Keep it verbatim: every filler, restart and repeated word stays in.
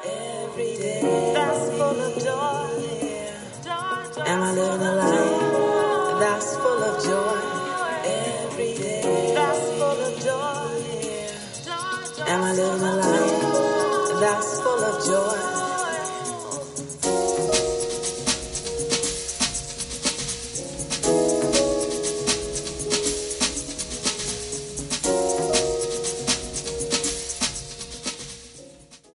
every day that's full of joy. Am I living a life that's full of joy? Every day that's full of joy. Am I living a life that's full of joy?